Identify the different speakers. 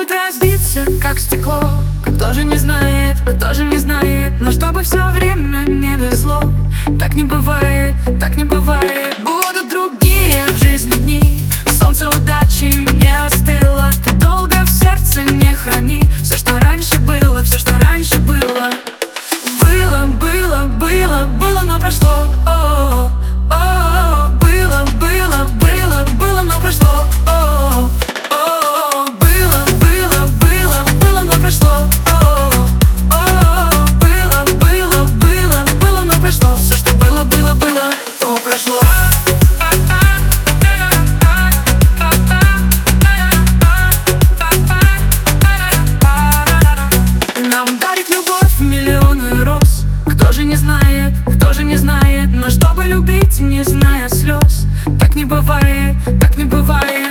Speaker 1: Могут разбиться, как стекло. Кто же не знает, кто же не знает. Но чтобы все время не везло. Так не бывает, так не бывает. Будут другие в жизни дни. Солнце удачи не остыло. Ты долго в сердце не храни все, что раньше было, все, что раньше было. Было, было, было, было, но прошло. Было, было, было, было, но прошло. Было, было, было, было, но прошло. Было, было, было, было, но прошло. Все, что было, было, было, то прошло. Нам дарит любовь миллионы роз. Кто же не знает, кто же не знает. Но чтобы любить, не зная слез. Так не бывает, так не бывает.